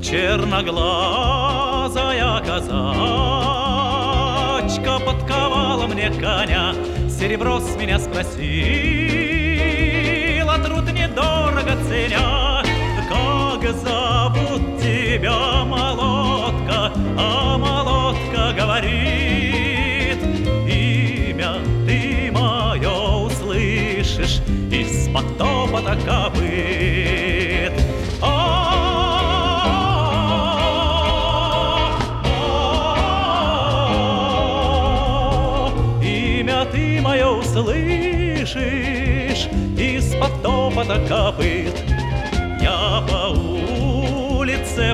Черноглазая казачка подковала мне коня, серебро с меня спросила, труд недорого ценя. Как зовут тебя, молодка? А молодка говорит: имя ты мое услышишь из-под топота копыт. Имя ты мое услышишь из-под топота копыт. Я по улице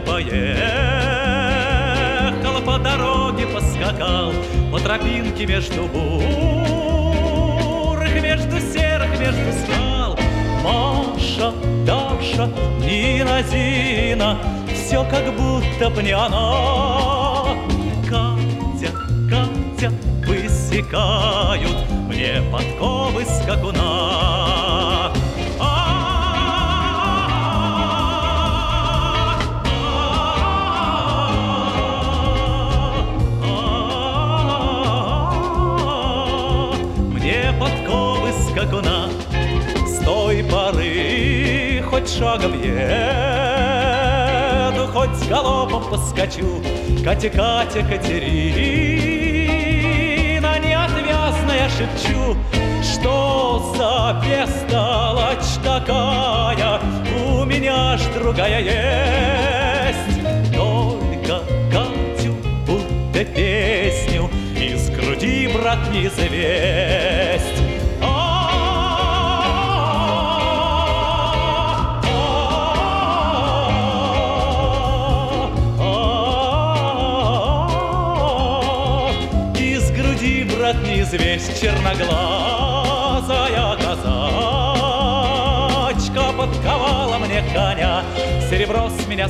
поехал, по дороге поскакал, по тропинке между бурых, между серых, между скал. Маша, Даша, Нина, Зина, все как будто б не она. Катя, Катя, высекают мне подковы скакуна. Подковы скакуна. С той поры хоть шагом еду, хоть галопом поскочу. Катя, Катя, Катерина, неотвязная шепчу, что за бестолочь такая, у меня ж другая есть. Только Катю будто песню из груди, брат, не завесть. Из груди, брат, не завесть. Черноглазая казачка подковала мне коня, серебро с меня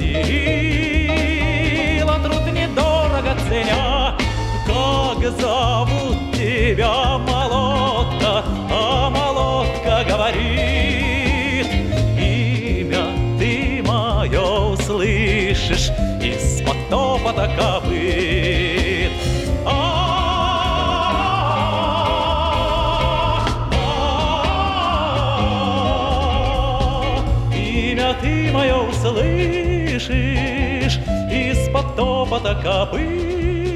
спросила, труд недорого ценя. Как зовут тебя, молодка? А молодка говорит: имя ты мое услышишь из-под топота копыт. Имя ты мое услышишь из-под топота копыт.